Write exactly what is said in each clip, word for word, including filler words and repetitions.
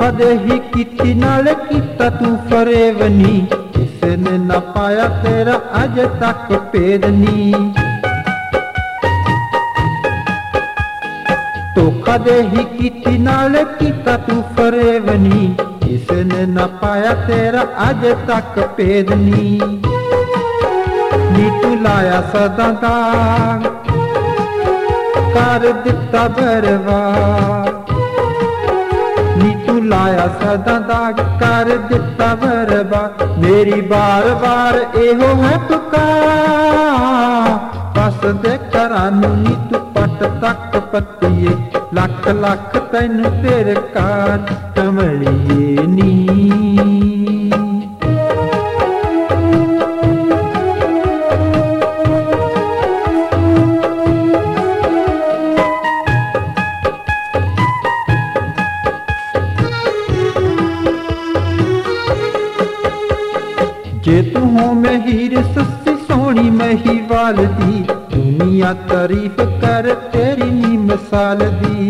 कदे ही कीती नाल कीता तू फरेवनी, किसे ने ना पाया तेरा अज तक भेदनी। धोखा दे ही कीती नाल कीता तू फरेवनी, किसे ने ना पाया तेरा अज तक भेदनी। नी तू लाया सदा दाग कर दिता बर्बाद, नी तू लाया सदा दाग कर दिता बर्बाद। मेरी बार बार एहो है पुकार, बस दे करानू नी तू पट तक पत्तिए, लख लख तैन तेरे कार कमलिए नी। जे तू हो मैं हीर सस्सी सोहनी महिवाल दी, दुनिया तारीफ कर तेरी नी मिसाल दी।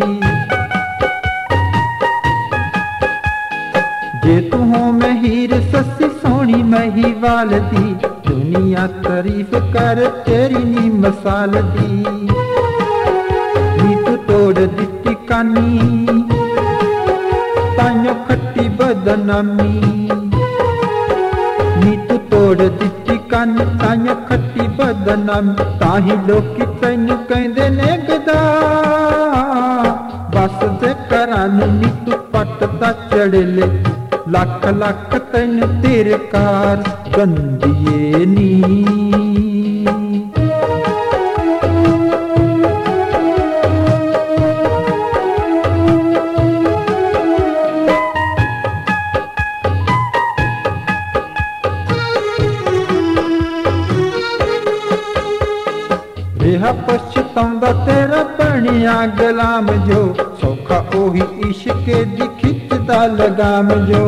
जे तू हो मैं हीर सस्सी सोहनी महिवाल दी, दुनिया तारीफ कर तेरी नी मिसाल दी। नी तू तोड़ दिती कानी ताइयों खट्टी बदनामी, नी तू तोड़ दिती कानी ताइयों खट्टी बदनामी। ताही लोकी तैनू कहंदे ने गदा, बस दे करानू नी तू पट दा चढ़ले, लख लख तैन तेरे कार गंदिए नी। रेहा पछताउंदा तेरा बनिया गुलाम जो, सौखा ओही इश्क दी खिचदा लगाम जो।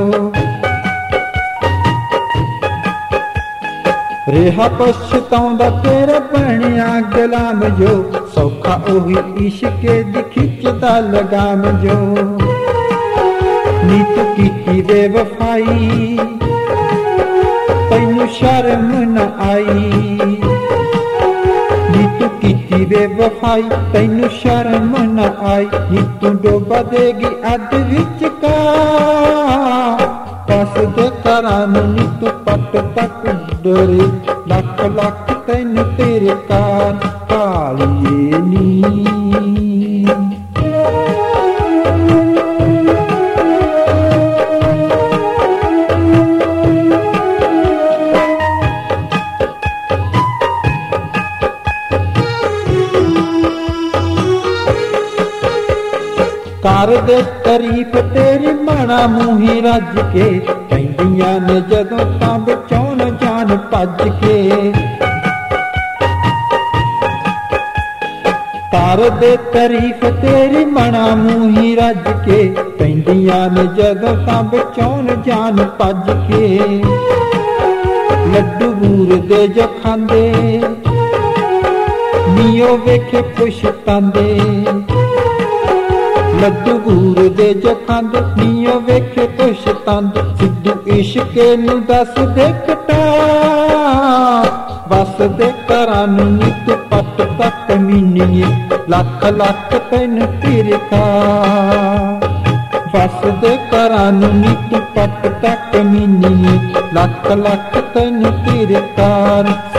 रेहा पछताउंदा तेरा बनिया गुलाम जो, सौखा ओही इश्क दी खिचदा लगाम जो। नी तू कीती बेवफाई तैनू शर्म न आई, नी तू कीती बेवफाई तैनू शर्म न आई। नी तू डोबा देगी अध विच का, बस दे करानू नी तू पट तक डरे, लख लख तैनू तेरे कार कालिए नी। कर दे तारीफ तेरी माना मूही रज के, कहंदियां ने जदों तां बचाउण जान भज के। कर दे तारीफ तेरी माना मूही रज के, कहंदियां ने जदों तां बचाउण जान भज के। लड्डू बूर दे जो खांदे नीओ वेखे पुछतांदे, लड्डू बूर दे जो खांदे नीओ वेखे पुछतांदे। सिद्धू इश्के नू दस दे कटा, बस दे करानू नी तू पट तक मीनीए, लख लख तैन तेरे कार। बस दे करानू नी तू पट तक मीनीए, लख लख तैन तेरे कार।